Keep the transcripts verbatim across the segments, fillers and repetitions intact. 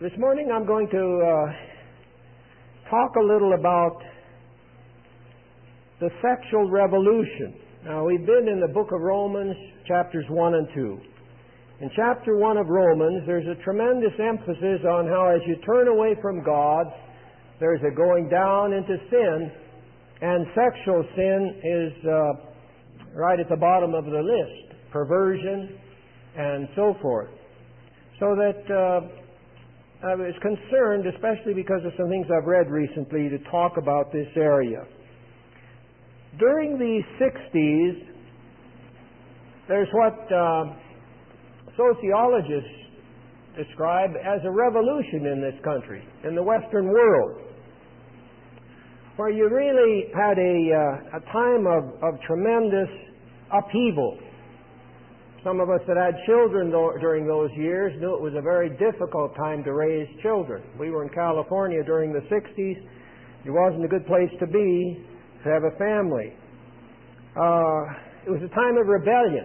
This morning I'm going to uh, talk a little about the sexual revolution. Now, we've been in the book of Romans, chapters one and two. In chapter one of Romans, there's a tremendous emphasis on how as you turn away from God, there's a going down into sin, and sexual sin is uh, right at the bottom of the list, perversion and so forth. So that uh, I was concerned, especially because of some things I've read recently, to talk about this area. During the sixties, there's what uh, sociologists describe as a revolution in this country, in the Western world, where you really had a, uh, a time of, of tremendous upheaval. Some of us that had children during those years knew it was a very difficult time to raise children. We were in California during the sixties. It wasn't a good place to be to have a family. Uh, it was a time of rebellion,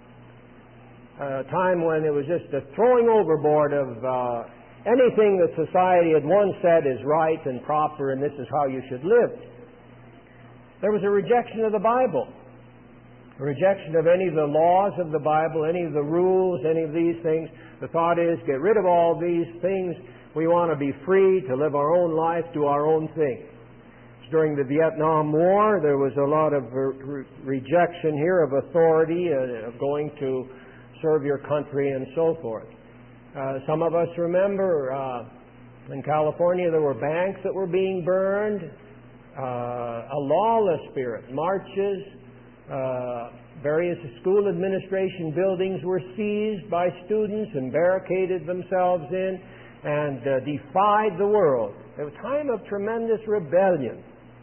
a time when it was just a throwing overboard of uh, anything that society had once said is right and proper and this is how you should live. There was a rejection of the Bible. A rejection of any of the laws of the Bible, any of the rules, any of these things. The thought is, get rid of all these things. We want to be free to live our own life, do our own thing. During the Vietnam War, there was a lot of re- rejection here of authority, uh, of going to serve your country and so forth. Uh, some of us remember uh, in California there were banks that were being burned, uh, a lawless spirit, marches. Uh, various school administration buildings were seized by students and barricaded themselves in and uh, defied the world. It was a time of tremendous rebellion.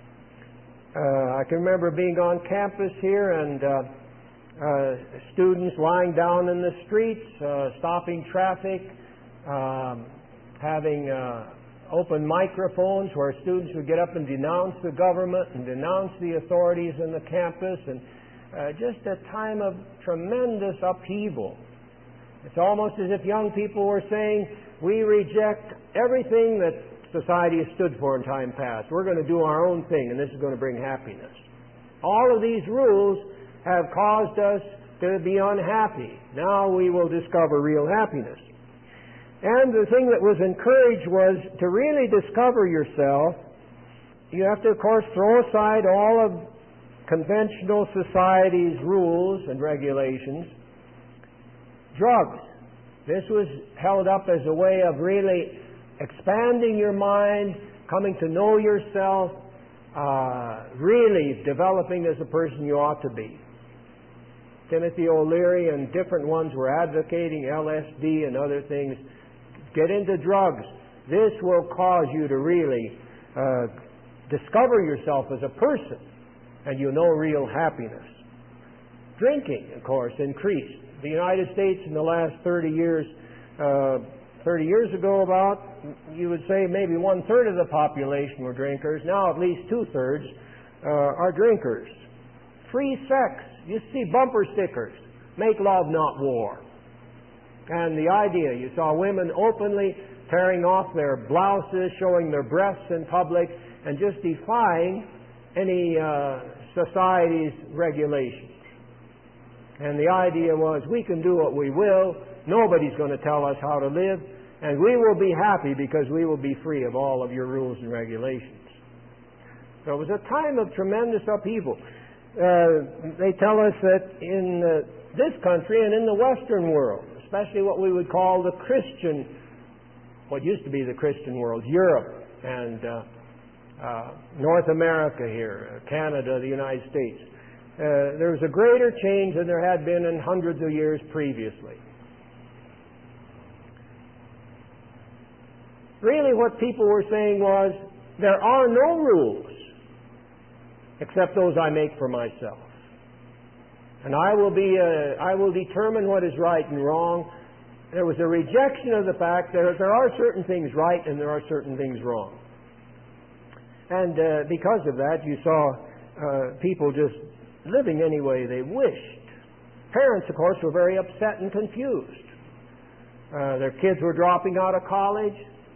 Uh, I can remember being on campus here and uh, uh, students lying down in the streets, uh, stopping traffic, um, having uh, open microphones where students would get up and denounce the government and denounce the authorities in the campus, and uh, just a time of tremendous upheaval. It's almost as if young people were saying, we reject everything that society has stood for in time past. We're going to do our own thing, and this is going to bring happiness. All of these rules have caused us to be unhappy. Now we will discover real happiness. And the thing that was encouraged was to really discover yourself. You have to, of course, throw aside all of conventional society's rules and regulations. Drugs. This was held up as a way of really expanding your mind, coming to know yourself, uh, really developing as a person you ought to be. Timothy O'Leary and different ones were advocating L S D and other things. Get into drugs. This will cause you to really uh, discover yourself as a person, and you'll know real happiness. Drinking, of course, increased. The United States in the last thirty years, uh, thirty years ago about, you would say maybe one-third of the population were drinkers. Now at least two-thirds uh, are drinkers. Free sex. You see bumper stickers. Make love, not war. And the idea, you saw women openly tearing off their blouses, showing their breasts in public, and just defying any uh, society's regulations. And the idea was, we can do what we will, nobody's going to tell us how to live, and we will be happy because we will be free of all of your rules and regulations. So it was a time of tremendous upheaval. Uh, they tell us that in uh, this country and in the Western world, especially what we would call the Christian, what used to be the Christian world, Europe and uh, uh, North America here, Canada, the United States. Uh, there was a greater change than there had been in hundreds of years previously. Really what people were saying was, there are no rules except those I make for myself. And I will be, uh, I will determine what is right and wrong. There was a rejection of the fact that there are certain things right and there are certain things wrong. And uh, because of that, you saw uh, people just living any way they wished. Parents, of course, were very upset and confused. Uh, their kids were dropping out of college.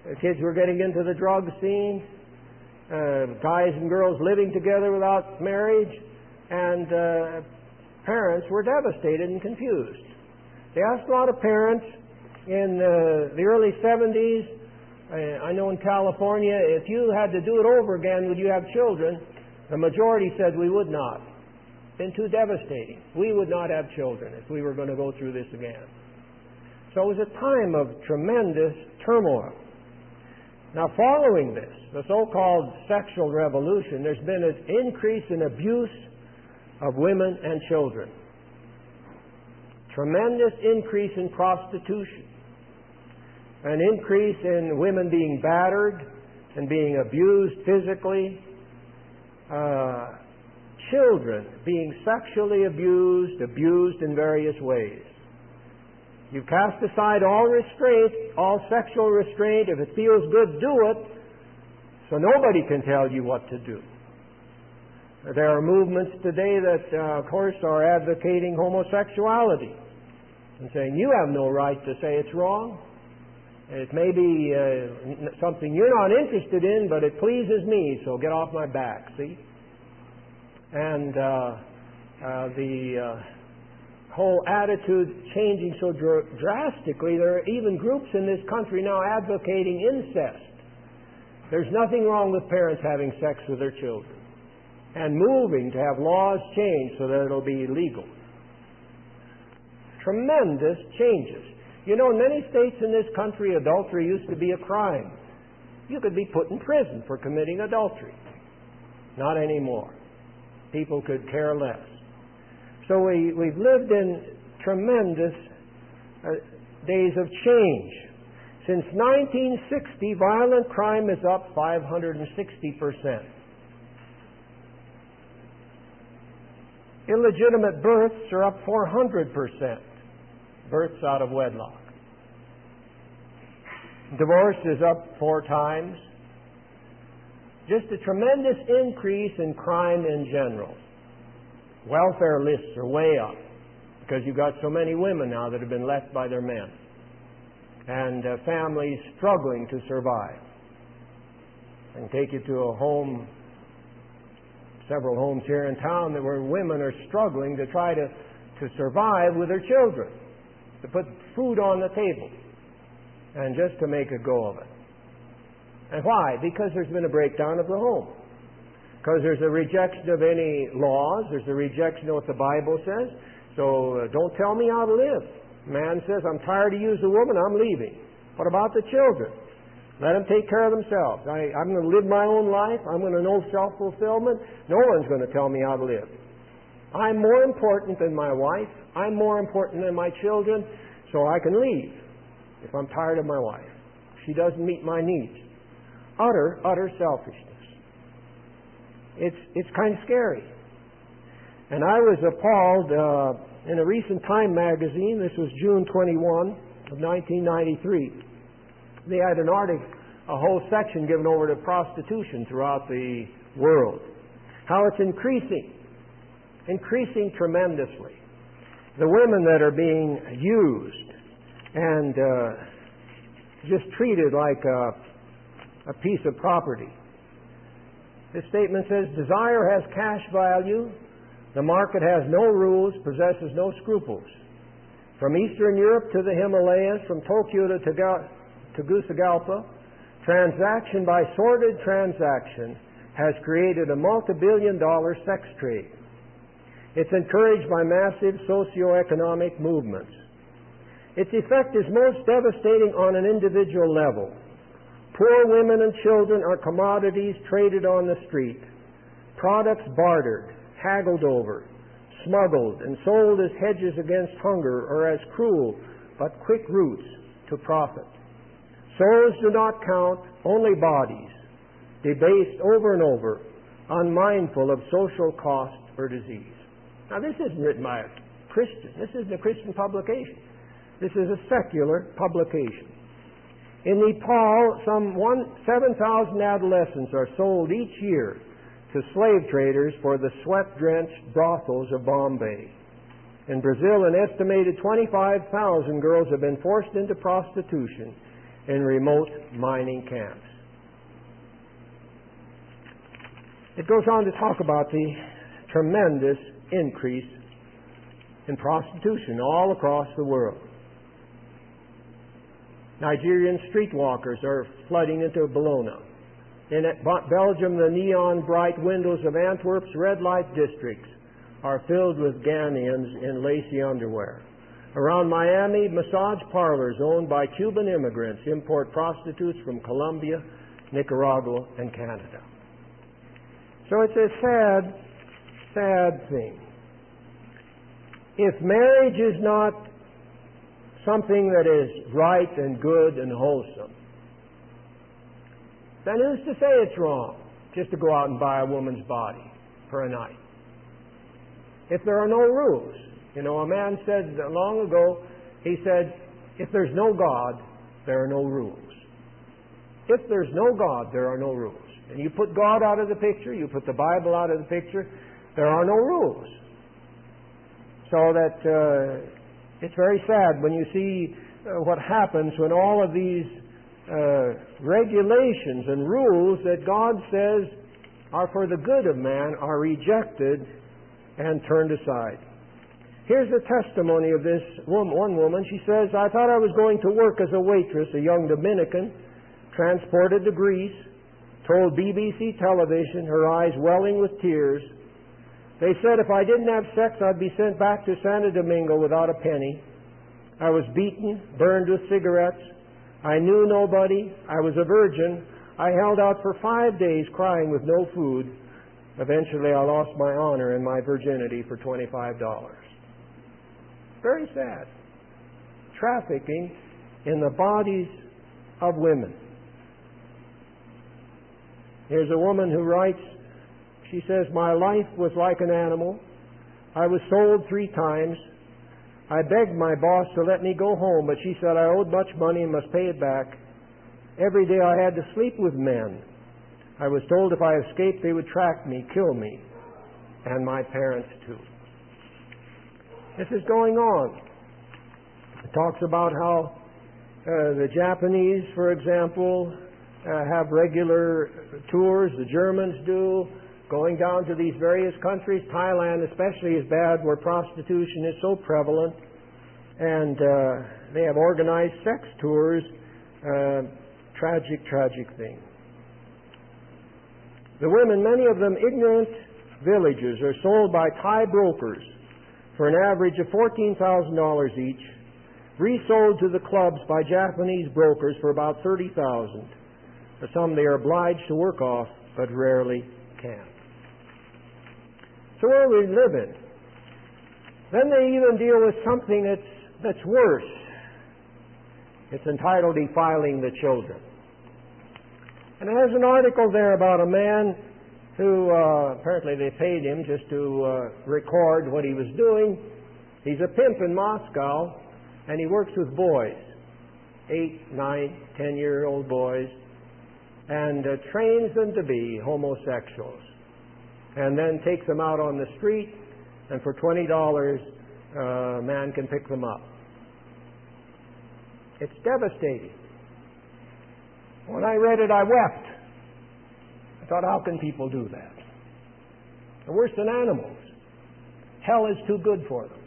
The kids were getting into the drug scene, uh, guys and girls living together without marriage, and uh, parents were devastated and confused. They asked a lot of parents in uh, the early seventies, uh, I know in California, if you had to do it over again, would you have children? The majority said we would not. Been too devastating. We would not have children if we were going to go through this again. So it was a time of tremendous turmoil. Now, following this, the so-called sexual revolution, there's been an increase in abuse of women and children. Tremendous increase in prostitution. An increase in women being battered and being abused physically. Uh, children being sexually abused, abused in various ways. You cast aside all restraint, all sexual restraint. If it feels good, do it. So nobody can tell you what to do. There are movements today that, uh, of course, are advocating homosexuality and saying, you have no right to say it's wrong. It may be uh, something you're not interested in, but it pleases me, so get off my back, see? And uh, uh, the... Uh, whole attitude changing so dr- drastically. There are even groups in this country now advocating incest. There's nothing wrong with parents having sex with their children and moving to have laws changed so that it'll be legal. Tremendous changes. You know, in many states in this country, adultery used to be a crime. You could be put in prison for committing adultery. Not anymore. People could care less. So we, we've lived in tremendous uh, days of change. Since nineteen sixty, violent crime is up five hundred sixty percent. Illegitimate births are up four hundred percent. Births out of wedlock. Divorce is up four times. Just a tremendous increase in crime in general. Welfare lists are way up because you've got so many women now that have been left by their men, and uh, families struggling to survive. I can take you to a home, several homes here in town, that where women are struggling to try to, to survive with their children, to put food on the table, and just to make a go of it. And why? Because there's been a breakdown of the home. Because there's a rejection of any laws. There's a rejection of what the Bible says. So uh, don't tell me how to live. Man says, I'm tired to use the woman, I'm leaving. What about the children? Let them take care of themselves. I, I'm going to live my own life. I'm going to know self-fulfillment. No one's going to tell me how to live. I'm more important than my wife. I'm more important than my children. So I can leave if I'm tired of my wife. She doesn't meet my needs. Utter, utter selfishness. It's it's kind of scary. And I was appalled uh, in a recent Time magazine. This was June twenty-first of nineteen ninety-three. They had an article, a whole section given over to prostitution throughout the world. How it's increasing, increasing tremendously. The women that are being used and uh, just treated like a, a piece of property. This statement says, desire has cash value, the market has no rules, possesses no scruples. From Eastern Europe to the Himalayas, from Tokyo to Tegucigalpa, transaction by sordid transaction has created a multi-billion dollar sex trade. It's encouraged by massive socio-economic movements. Its effect is most devastating on an individual level. Poor women and children are commodities traded on the street, products bartered, haggled over, smuggled, and sold as hedges against hunger or as cruel but quick routes to profit. Souls do not count, only bodies, debased over and over, unmindful of social cost or disease. Now, this isn't written by a Christian. This isn't a Christian publication. This is a secular publication. In Nepal, some seven thousand adolescents are sold each year to slave traders for the sweat-drenched brothels of Bombay. In Brazil, an estimated twenty-five thousand girls have been forced into prostitution in remote mining camps. It goes on to talk about the tremendous increase in prostitution all across the world. Nigerian streetwalkers are flooding into Bologna. In Belgium, the neon bright windows of Antwerp's red light districts are filled with Ghanaians in lacy underwear. Around Miami, massage parlors owned by Cuban immigrants import prostitutes from Colombia, Nicaragua, and Canada. So it's a sad, sad thing. If marriage is not something that is right and good and wholesome, then who's to say it's wrong just to go out and buy a woman's body for a night? If there are no rules. You know, a man said long ago, he said, if there's no God, there are no rules. If there's no God, there are no rules. And you put God out of the picture, you put the Bible out of the picture, there are no rules. So that uh, it's very sad when you see uh, what happens when all of these uh, regulations and rules that God says are for the good of man are rejected and turned aside. Here's the testimony of this woman, one woman. She says, I thought I was going to work as a waitress, a young Dominican, transported to Greece, told B B C television, her eyes welling with tears. They said if I didn't have sex, I'd be sent back to Santo Domingo without a penny. I was beaten, burned with cigarettes. I knew nobody. I was a virgin. I held out for five days crying with no food. Eventually, I lost my honor and my virginity for twenty-five dollars. Very sad. Trafficking in the bodies of women. Here's a woman who writes, she says, my life was like an animal. I was sold three times. I begged my boss to let me go home, but she said I owed much money and must pay it back. Every day I had to sleep with men. I was told if I escaped, they would track me, kill me, and my parents too. This is going on. It talks about how uh, the Japanese, for example, uh, have regular tours, the Germans do, going down to these various countries. Thailand especially is bad, where prostitution is so prevalent, and uh, they have organized sex tours. Uh, tragic, tragic thing. The women, many of them ignorant villagers, are sold by Thai brokers for an average of fourteen thousand dollars each, resold to the clubs by Japanese brokers for about thirty thousand dollars. For some they are obliged to work off, but rarely can. So where we live in. Then they even deal with something that's, that's worse. It's entitled Defiling the Children. And there's an article there about a man who, uh, apparently they paid him just to uh, record what he was doing. He's a pimp in Moscow, and he works with boys, eight, nine, ten-year-old boys, and uh, trains them to be homosexuals, and then takes them out on the street, and for twenty dollars, uh, a man can pick them up. It's devastating. When I read it, I wept. I thought, how can people do that? They're worse than animals. Hell is too good for them.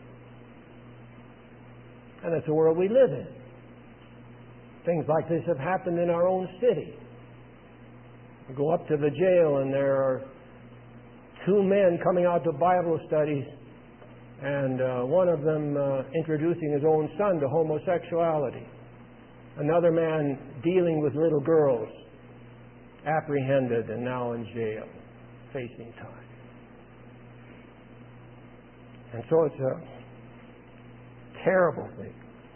And that's the world we live in. Things like this have happened in our own city. You go up to the jail and there are two men coming out to Bible studies, and uh, one of them uh, introducing his own son to homosexuality. Another man dealing with little girls, apprehended and now in jail, facing time. And so it's a terrible thing.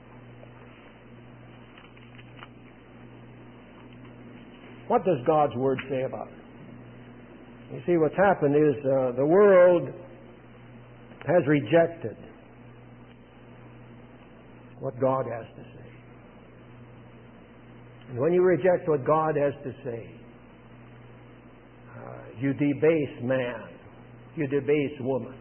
What does God's Word say about it? You see, what's happened is uh, the world has rejected what God has to say. And when you reject what God has to say, uh, you debase man. You debase woman.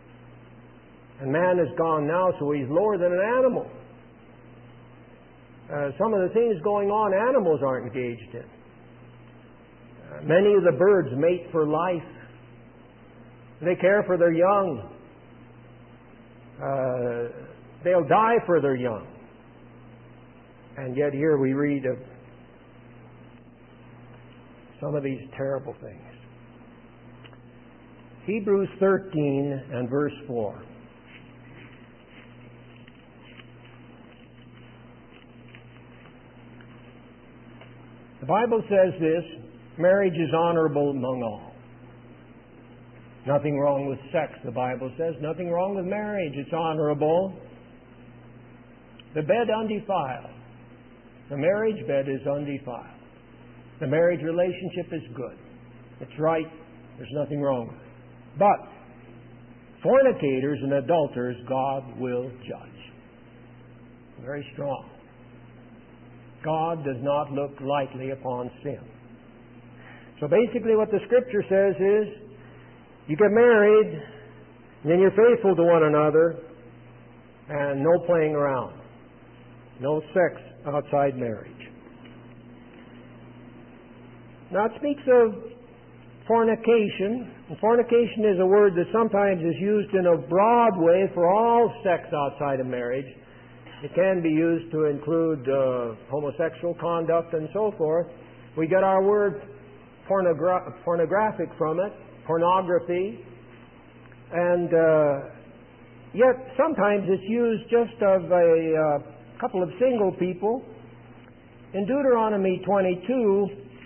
And man is gone now, so he's lower than an animal. Uh, some of the things going on, animals aren't engaged in. Uh, many of the birds mate for life. They care for their young. Uh, they'll die for their young. And yet here we read of some of these terrible things. Hebrews thirteen and verse four. The Bible says this: marriage is honorable among all. Nothing wrong with sex, the Bible says. Nothing wrong with marriage. It's honorable. The bed undefiled. The marriage bed is undefiled. The marriage relationship is good. It's right. There's nothing wrong with it. But fornicators and adulterers, God will judge. Very strong. God does not look lightly upon sin. So basically what the Scripture says is, you get married, and then you're faithful to one another, and no playing around. No sex outside marriage. Now it speaks of fornication. And fornication is a word that sometimes is used in a broad way for all sex outside of marriage. It can be used to include uh, homosexual conduct and so forth. We get our word pornogra- pornographic from it, pornography. And uh, yet sometimes it's used just of a uh, couple of single people. In Deuteronomy twenty-two,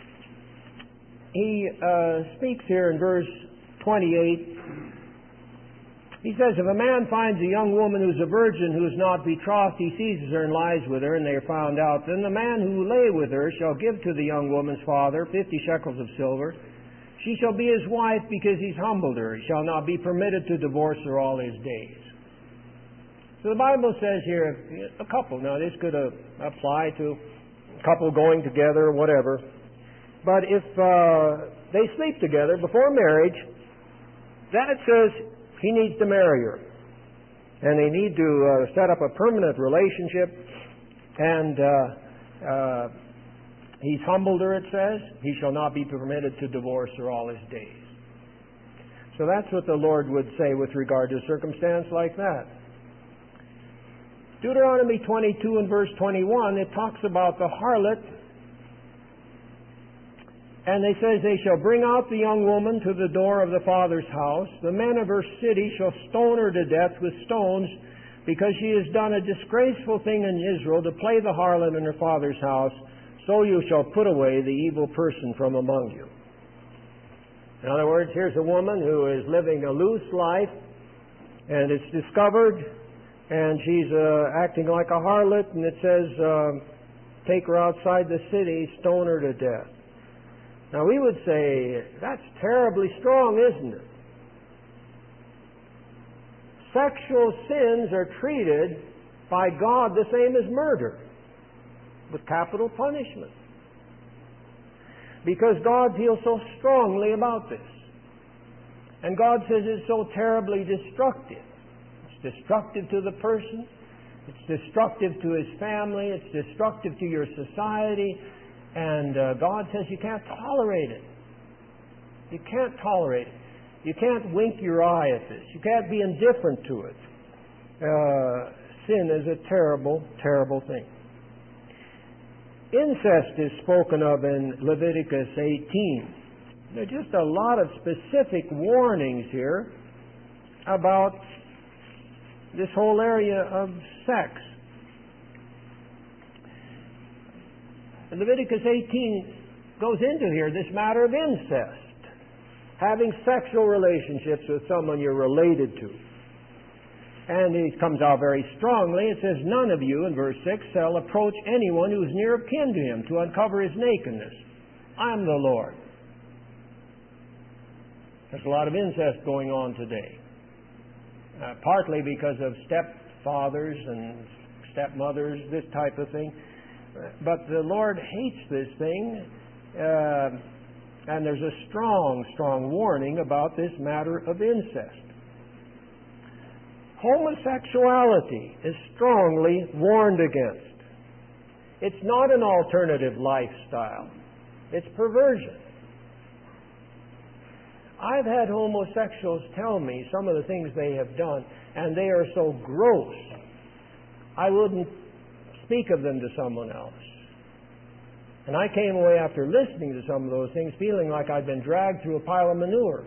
he uh, speaks here in verse twenty-eight. He says, if a man finds a young woman who's a virgin who is not betrothed, he seizes her and lies with her, and they are found out. Then the man who lay with her shall give to the young woman's father fifty shekels of silver. She shall be his wife because he's humbled her. He shall not be permitted to divorce her all his days. So the Bible says here, a couple, now this could uh, apply to a couple going together or whatever, but if uh, they sleep together before marriage, then it says he needs to marry her. And they need to uh, set up a permanent relationship. And uh, uh, he's humbled her, it says. He shall not be permitted to divorce her all his days. So that's what the Lord would say with regard to a circumstance like that. Deuteronomy twenty-two and verse twenty-one, it talks about the harlot. And they says, they shall bring out the young woman to the door of the father's house. The men of her city shall stone her to death with stones, because she has done a disgraceful thing in Israel to play the harlot in her father's house. So you shall put away the evil person from among you. In other words, here's a woman who is living a loose life, and it's discovered, and she's uh, acting like a harlot, and it says, uh, take her outside the city, stone her to death. Now we would say, that's terribly strong, isn't it? Sexual sins are treated by God the same as murder, with capital punishment. Because God feels so strongly about this. And God says it's so terribly destructive. It's destructive to the person. It's destructive to his family. It's destructive to your society. And uh, God says you can't tolerate it. You can't tolerate it. You can't wink your eye at this. You can't be indifferent to it. Uh, sin is a terrible, terrible thing. Incest is spoken of in Leviticus eighteen. There are just a lot of specific warnings here about this whole area of sex. Leviticus eighteen goes into here this matter of incest, having sexual relationships with someone you're related to. And it comes out very strongly. It says, none of you, in verse six, shall approach anyone who is near of kin to him to uncover his nakedness. I'm the Lord. There's a lot of incest going on today, uh, partly because of stepfathers and stepmothers, this type of thing. But the Lord hates this thing, uh, and there's a strong, strong warning about this matter of incest. Homosexuality is strongly warned against. It's not an alternative lifestyle. It's perversion. I've had homosexuals tell me some of the things they have done, and they are so gross, I wouldn't speak of them to someone else. And I came away after listening to some of those things feeling like I'd been dragged through a pile of manure.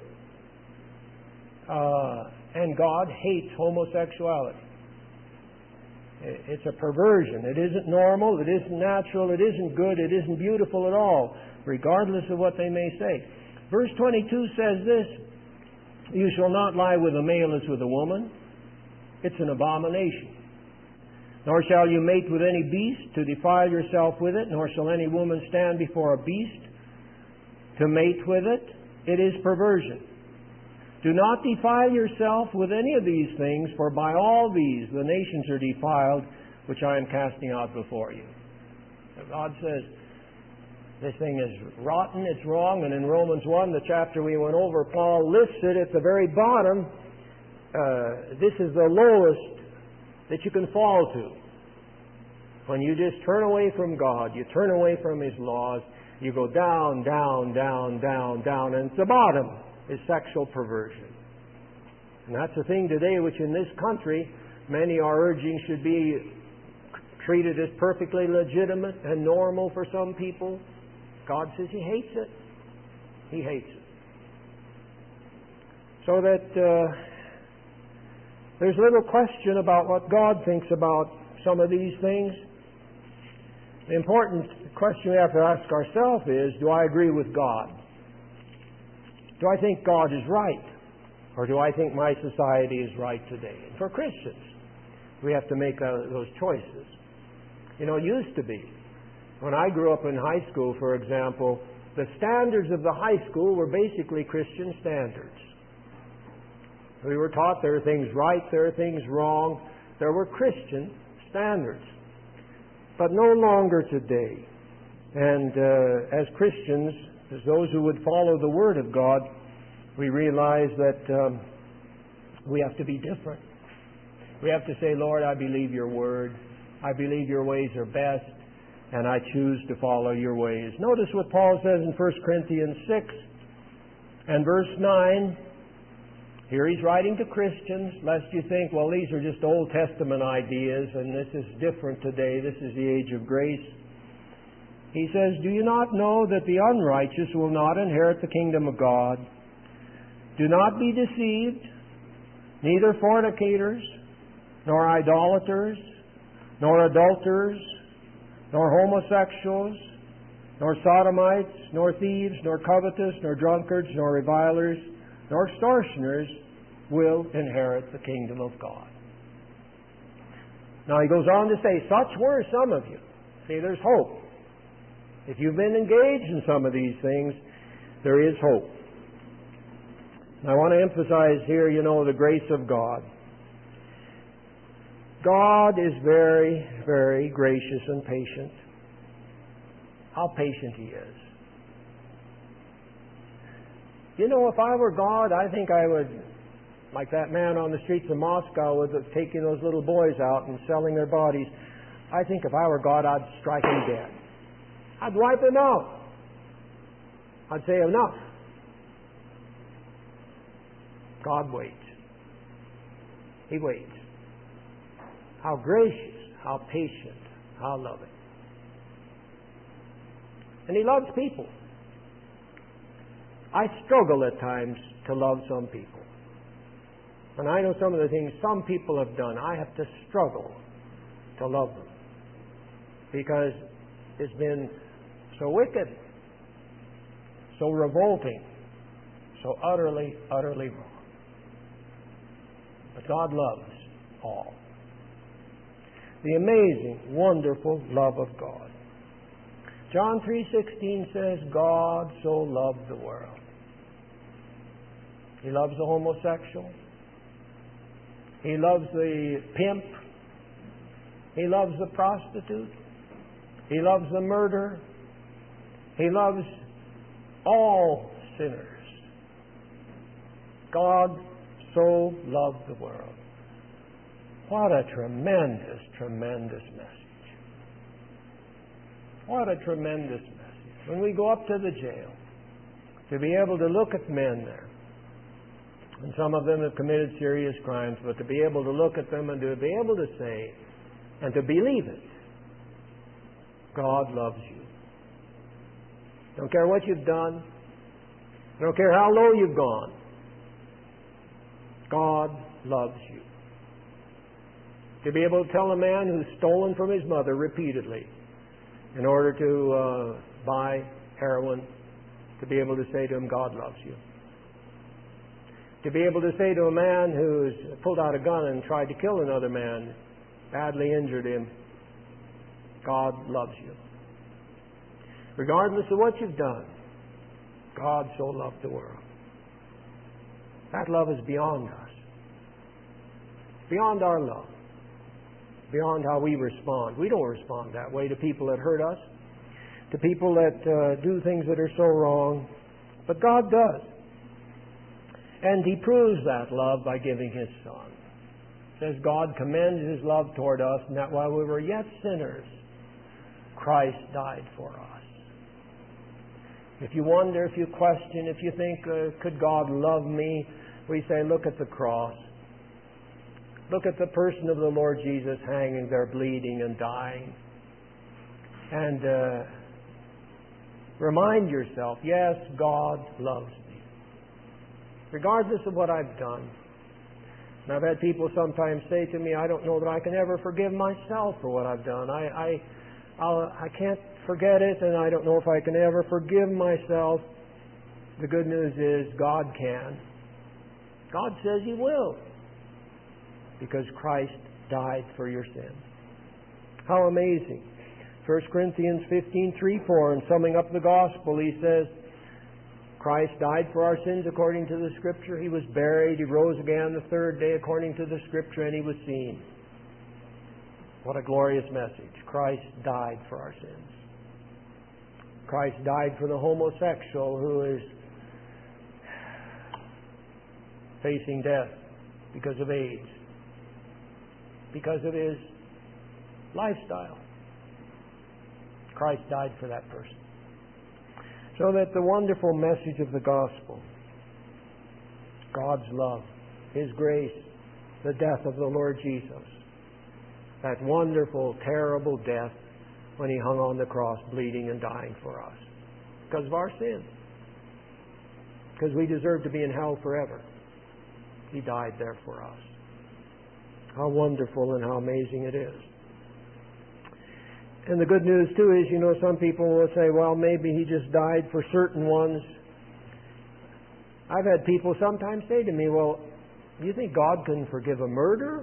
Uh, and God hates homosexuality. It's a perversion. It isn't normal. It isn't natural. It isn't good. It isn't beautiful at all, regardless of what they may say. Verse twenty-two says this, "You shall not lie with a male as with a woman. It's an abomination. Nor shall you mate with any beast to defile yourself with it, nor shall any woman stand before a beast to mate with it. It is perversion. Do not defile yourself with any of these things, for by all these the nations are defiled, which I am casting out before you." God says this thing is rotten, it's wrong, and in Romans one, the chapter we went over, Paul lists it at the very bottom. Uh, this is the lowest that you can fall to. When you just turn away from God, you turn away from His laws, you go down, down, down, down, down, and at the bottom is sexual perversion. And that's a thing today which in this country many are urging should be treated as perfectly legitimate and normal for some people. God says He hates it. He hates it. So that uh, there's little question about what God thinks about some of these things. The important question we have to ask ourselves is, do I agree with God? Do I think God is right? Or do I think my society is right today? And for Christians, we have to make uh, those choices. You know, it used to be, when I grew up in high school, for example, the standards of the high school were basically Christian standards. We were taught there are things right, there are things wrong. There were Christian standards. But no longer today. And uh, as Christians, as those who would follow the Word of God, we realize that um, we have to be different. We have to say, Lord, I believe your Word. I believe your ways are best, and I choose to follow your ways. Notice what Paul says in First Corinthians six and verse nine. Here he's writing to Christians, lest you think, well, these are just Old Testament ideas, and this is different today. This is the age of grace. He says, "Do you not know that the unrighteous will not inherit the kingdom of God? Do not be deceived, neither fornicators, nor idolaters, nor adulterers, nor homosexuals, nor sodomites, nor thieves, nor covetous, nor drunkards, nor revilers, nor extortioners will inherit the kingdom of God." Now he goes on to say, such were some of you. See, there's hope. If you've been engaged in some of these things, there is hope. And I want to emphasize here, you know, the grace of God. God is very, very gracious and patient. How patient He is. You know, if I were God, I think I would, like that man on the streets of Moscow was taking those little boys out and selling their bodies. I think if I were God, I'd strike him dead. I'd wipe him out. I'd say, enough. God waits. He waits. How gracious, how patient, how loving. And He loves people. I struggle at times to love some people. And I know some of the things some people have done. I have to struggle to love them. Because it's been so wicked, so revolting, so utterly, utterly wrong. But God loves all. The amazing, wonderful love of God. John three sixteen says, God so loved the world. He loves the homosexual. He loves the pimp. He loves the prostitute. He loves the murderer. He loves all sinners. God so loved the world. What a tremendous, tremendous message. What a tremendous message. When we go up to the jail, to be able to look at men there, and some of them have committed serious crimes, but to be able to look at them and to be able to say, and to believe it, God loves you. Don't care what you've done. Don't care how low you've gone. God loves you. To be able to tell a man who's stolen from his mother repeatedly in order to uh, buy heroin, to be able to say to him, God loves you. To be able to say to a man who's pulled out a gun and tried to kill another man, badly injured him, God loves you. Regardless of what you've done, God so loved the world. That love is beyond us. Beyond our love. Beyond how we respond. We don't respond that way to people that hurt us, to people that uh, do things that are so wrong. But God does. And He proves that love by giving His Son. It says God commends His love toward us, and that while we were yet sinners, Christ died for us. If you wonder, if you question, if you think, uh, could God love me? We say, look at the cross. Look at the person of the Lord Jesus hanging there bleeding and dying. And uh, remind yourself, yes, God loves me. Regardless of what I've done. And I've had people sometimes say to me, I don't know that I can ever forgive myself for what I've done. I, I, I'll, I can't forget it, and I don't know if I can ever forgive myself. The good news is God can. God says He will, because Christ died for your sins. How amazing. First Corinthians fifteen, three, four, in summing up the gospel, he says, Christ died for our sins according to the Scripture. He was buried. He rose again the third day according to the Scripture, and He was seen. What a glorious message. Christ died for our sins. Christ died for the homosexual who is facing death because of AIDS, because of his lifestyle. Christ died for that person. So that the wonderful message of the gospel, God's love, His grace, the death of the Lord Jesus, that wonderful, terrible death when He hung on the cross bleeding and dying for us because of our sins, because we deserve to be in hell forever. He died there for us. How wonderful and how amazing it is. And the good news too is, you know, some people will say, well, maybe He just died for certain ones. I've had people sometimes say to me, well, do you think God can forgive a murder?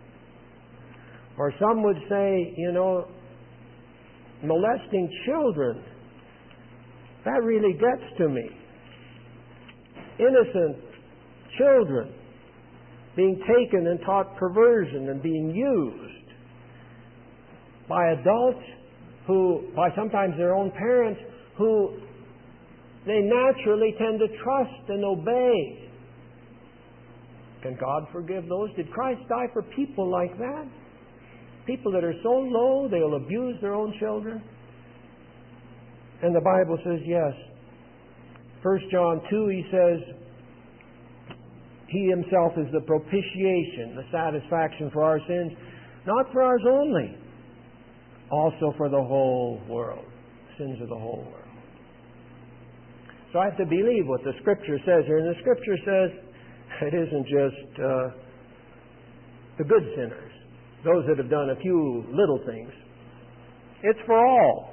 Or some would say, you know, molesting children, that really gets to me. Innocent children being taken and taught perversion and being used by adults who, by sometimes their own parents, who they naturally tend to trust and obey. Can God forgive those? Did Christ die for people like that? People that are so low they'll abuse their own children? And the Bible says yes. First John two, he says, He Himself is the propitiation, the satisfaction for our sins, not for ours only, also for the whole world, sins of the whole world. So I have to believe what the Scripture says here. And the Scripture says it isn't just uh, the good sinners, those that have done a few little things. It's for all.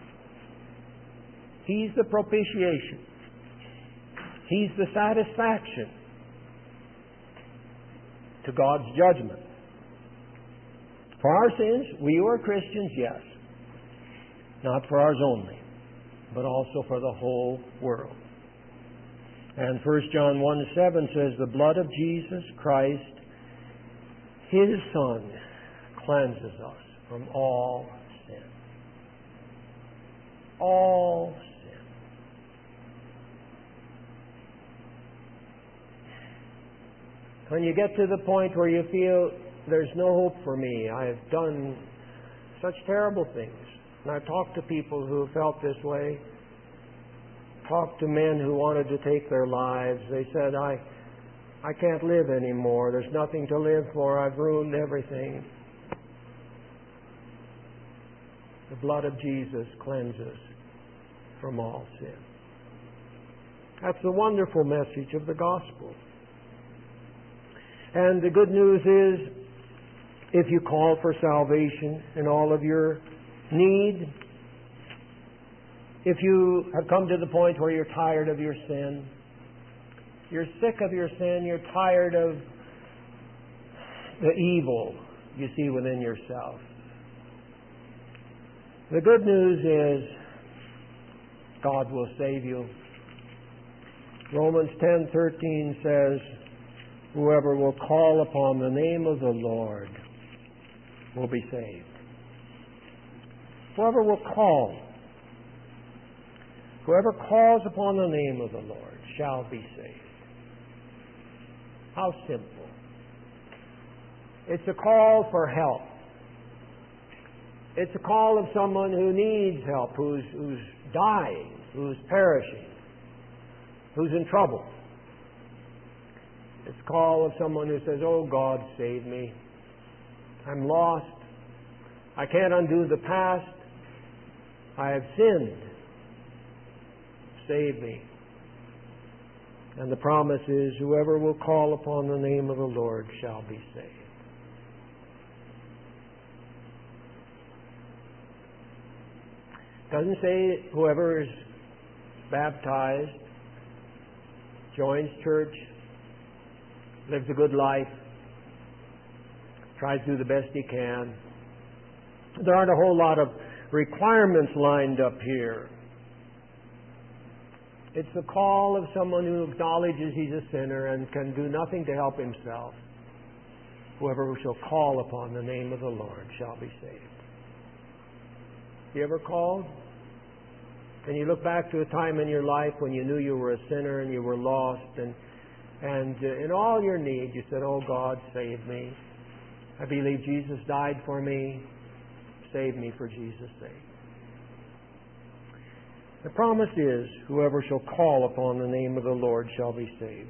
He's the propitiation. He's the satisfaction to God's judgment. For our sins, we who are Christians, yes. Not for ours only, but also for the whole world. And First John one seven says, the blood of Jesus Christ, His Son, cleanses us from all sin. All sin. When you get to the point where you feel there's no hope for me, I have done such terrible things, And I've talked to people who felt this way. Talked to men who wanted to take their lives. They said, I, I can't live anymore. There's nothing to live for. I've ruined everything. The blood of Jesus cleanses from all sin. That's the wonderful message of the gospel. And the good news is, if you call for salvation in all of your need, if you have come to the point where you're tired of your sin, you're sick of your sin, you're tired of the evil you see within yourself, the good news is God will save you. Romans ten thirteen says, whoever will call upon the name of the Lord will be saved. Whoever will call, whoever calls upon the name of the Lord shall be saved. How simple. It's a call for help. It's a call of someone who needs help, who's, who's dying, who's perishing, who's in trouble. It's a call of someone who says, oh God, save me. I'm lost. I can't undo the past. I have sinned. Save me. And the promise is, whoever will call upon the name of the Lord shall be saved. Doesn't say whoever is baptized, joins church, lives a good life, tries to do the best he can. There aren't a whole lot of requirements lined up here. It's the call of someone who acknowledges he's a sinner and can do nothing to help himself. Whoever shall call upon the name of the Lord shall be saved. You ever called? Can you look back to a time in your life when you knew you were a sinner and you were lost, and and uh, in all your need you said, oh God, save me. I believe Jesus died for me. Save me for Jesus' sake. The promise is, whoever shall call upon the name of the Lord shall be saved.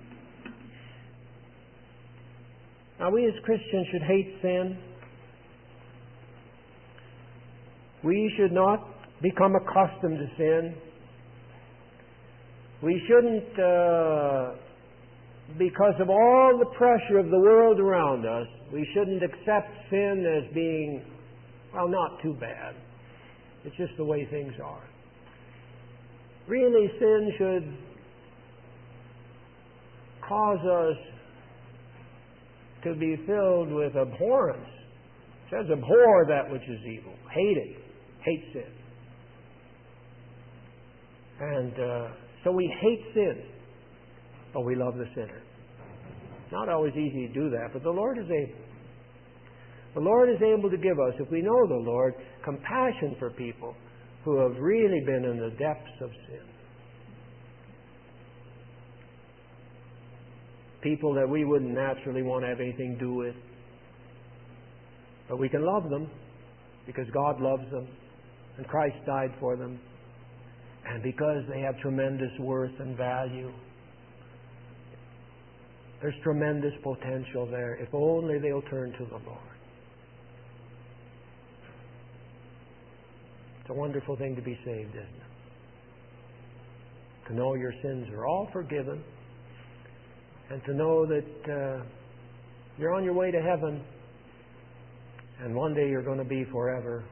Now, we as Christians should hate sin. We should not become accustomed to sin. We shouldn't, uh, because of all the pressure of the world around us, we shouldn't accept sin as being, well, not too bad. It's just the way things are. Really, sin should cause us to be filled with abhorrence. It says, abhor that which is evil. Hate it. Hate sin. And uh, so we hate sin, but we love the sinner. It's not always easy to do that, but the Lord is able. The Lord is able to give us, if we know the Lord, compassion for people who have really been in the depths of sin. People that we wouldn't naturally want to have anything to do with. But we can love them because God loves them and Christ died for them, and because they have tremendous worth and value. There's tremendous potential there if only they'll turn to the Lord. It's a wonderful thing to be saved, isn't it? To know your sins are all forgiven, and to know that uh, you're on your way to heaven, and one day you're going to be forever